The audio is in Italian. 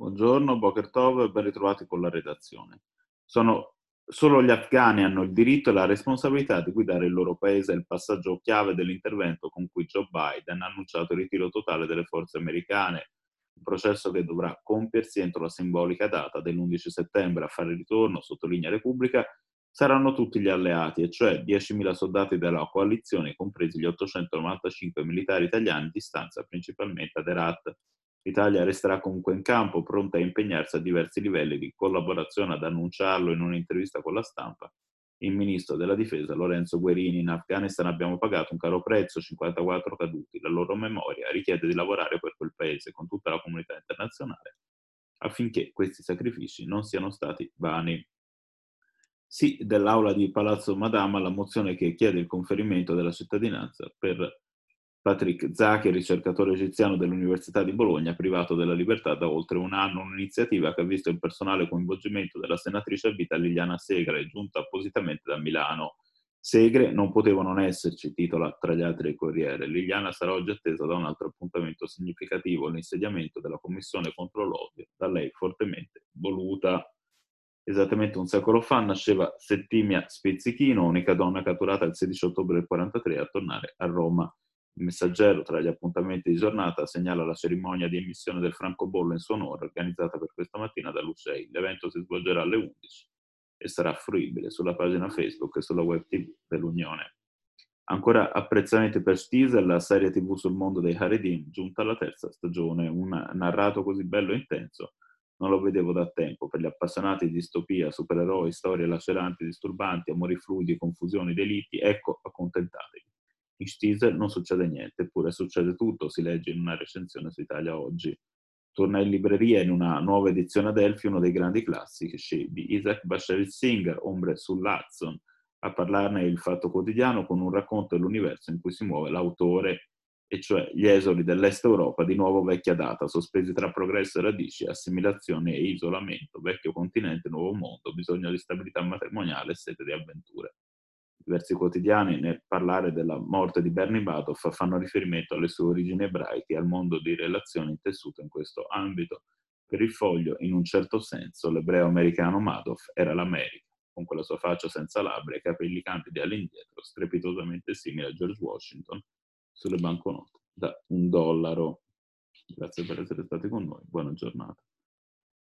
Buongiorno, Boker Tov, ben ritrovati con la redazione. Solo gli afghani hanno il diritto e la responsabilità di guidare il loro paese, è il passaggio chiave dell'intervento con cui Joe Biden ha annunciato il ritiro totale delle forze americane, un processo che dovrà compiersi entro la simbolica data dell'11 settembre. A fare ritorno, sottolinea Repubblica, saranno tutti gli alleati, e cioè 10.000 soldati della coalizione, compresi gli 895 militari italiani di stanza principalmente ad Herat. L'Italia resterà comunque in campo, pronta a impegnarsi a diversi livelli di collaborazione. Ad annunciarlo in un'intervista con la stampa il ministro della difesa Lorenzo Guerini. In Afghanistan abbiamo pagato un caro prezzo, 54 caduti. La loro memoria richiede di lavorare per quel paese con tutta la comunità internazionale affinché questi sacrifici non siano stati vani. Sì, dell'aula di Palazzo Madama alla mozione che chiede il conferimento della cittadinanza per Patrick Zaki, ricercatore egiziano dell'Università di Bologna, privato della libertà da oltre un anno, un'iniziativa che ha visto il personale coinvolgimento della senatrice a vita Liliana Segre, giunta appositamente da Milano. Segre non poteva non esserci, titola tra gli altri il Corriere. Liliana sarà oggi attesa da un altro appuntamento significativo, l'insediamento della Commissione contro l'odio, da lei fortemente voluta. Esattamente un secolo fa nasceva Settimia Spizzichino, unica donna catturata il 16 ottobre del 1943 a tornare a Roma. Il Messaggero, tra gli appuntamenti di giornata, segnala la cerimonia di emissione del francobollo in suo onore, organizzata per questa mattina da Lucei. L'evento si svolgerà alle 11 e sarà fruibile sulla pagina Facebook e sulla web TV dell'Unione. Ancora apprezzamenti per Stiesel, la serie TV sul mondo dei Haredim, giunta alla terza stagione. Un narrato così bello e intenso non lo vedevo da tempo. Per gli appassionati di distopia, supereroi, storie laceranti, disturbanti, amori fluidi, confusioni, delitti, ecco, accontentatevi. In Stiesel non succede niente, eppure succede tutto, si legge in una recensione su Italia Oggi. Torna in libreria in una nuova edizione Adelphi uno dei grandi classici di Isaac Bashevis Singer, Ombre sull'Hudson. A parlarne il Fatto Quotidiano con un racconto dell'universo in cui si muove l'autore, e cioè gli esuli dell'Est Europa di nuovo vecchia data, sospesi tra progresso e radici, assimilazione e isolamento, vecchio continente, nuovo mondo, bisogno di stabilità matrimoniale e sete di avventure. Diversi quotidiani, nel parlare della morte di Bernie Madoff, fanno riferimento alle sue origini ebraiche e al mondo di relazioni intessuto in questo ambito. Per il Foglio, in un certo senso, l'ebreo americano Madoff era l'America, con quella sua faccia senza labbra e i capelli candidi all'indietro, strepitosamente simile a George Washington sulle banconote da $1. Grazie per essere stati con noi, buona giornata.